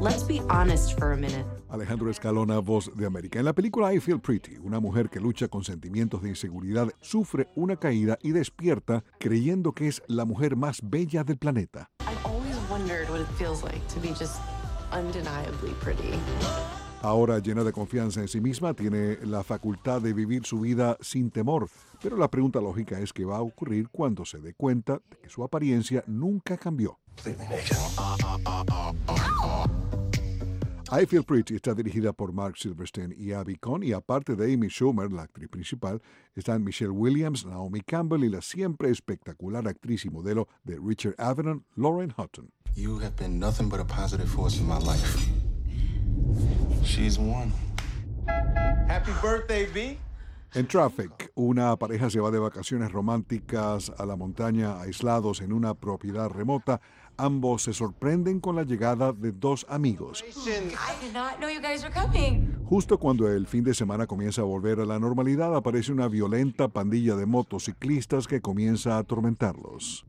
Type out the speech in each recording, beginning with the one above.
Let's be honest for a minute. Alejandro Escalona, Voz de América. En la película I Feel Pretty, una mujer que lucha con sentimientos de inseguridad sufre una caída y despierta creyendo que es la mujer más bella del planeta. I've always wondered what it feels like to be just undeniably pretty. Ahora llena de confianza en sí misma, tiene la facultad de vivir su vida sin temor. Pero la pregunta lógica es qué va a ocurrir cuando se dé cuenta de que su apariencia nunca cambió. I Feel Pretty está dirigida por Mark Silverstein y Abby Cohn, y aparte de Amy Schumer, la actriz principal, están Michelle Williams, Naomi Campbell y la siempre espectacular actriz y modelo de Richard Avedon, Lauren Hutton. You have been nothing but a positive force in my life. She's one. Happy birthday, V. En Traffic, una pareja se va de vacaciones románticas a la montaña, aislados en una propiedad remota. Ambos se sorprenden con la llegada de dos amigos. I did not know you guys were coming. Justo cuando el fin de semana comienza a volver a la normalidad, aparece una violenta pandilla de motociclistas que comienza a atormentarlos.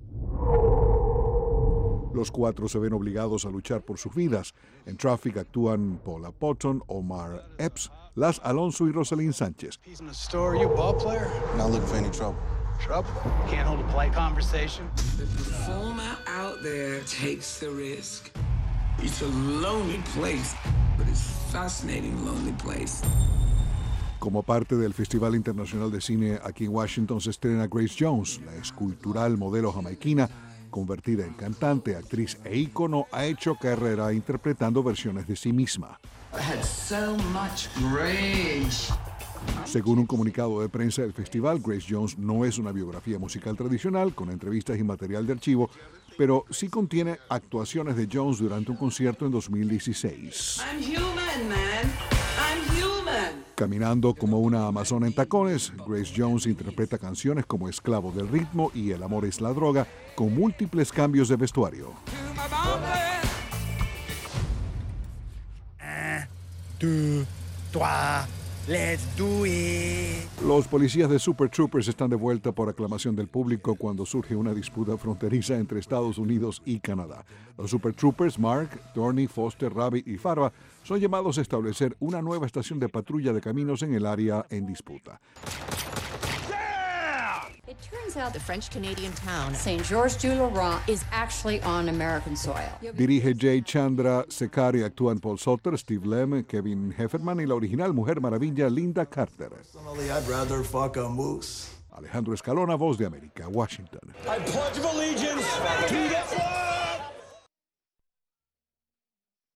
Los cuatro se ven obligados a luchar por sus vidas. En Traffic actúan Paula Poton, Omar Epps, Las Alonso y Rosalind Sánchez. He's in the store. You a ball player? Not looking for any trouble. Trouble? Can't hold a polite conversation. The performer out there takes the risk. It's a lonely place, but it's a fascinating lonely place. Como parte del Festival Internacional de Cine aquí en Washington se estrena Grace Jones, la escultural modelo jamaiquina, convertida en cantante, actriz e ícono, ha hecho carrera interpretando versiones de sí misma. I had so much rage. Según un comunicado de prensa del festival, Grace Jones no es una biografía musical tradicional con entrevistas y material de archivo, pero sí contiene actuaciones de Jones durante un concierto en 2016. I'm human, man. I'm human. Caminando como una amazona en tacones, Grace Jones interpreta canciones como Esclavo del ritmo y El amor es la droga, con múltiples cambios de vestuario. Let's do it. Los policías de Super Troopers están de vuelta por aclamación del público cuando surge una disputa fronteriza entre Estados Unidos y Canadá. Los Super Troopers, Mark, Tony, Foster, Rabbit y Farva, son llamados a establecer una nueva estación de patrulla de caminos en el área en disputa. It turns out the French-Canadian town Saint-Georges-du-Laurent is actually on American soil. Dirige Jay Chandra Sekari, actúan Paul Sutter, Steve Lem, Kevin Hefferman y la original Mujer Maravilla Linda Carter. Personally, I'd rather fuck a moose. Alejandro Escalona, Voz de América, Washington. I pledge allegiance to the flag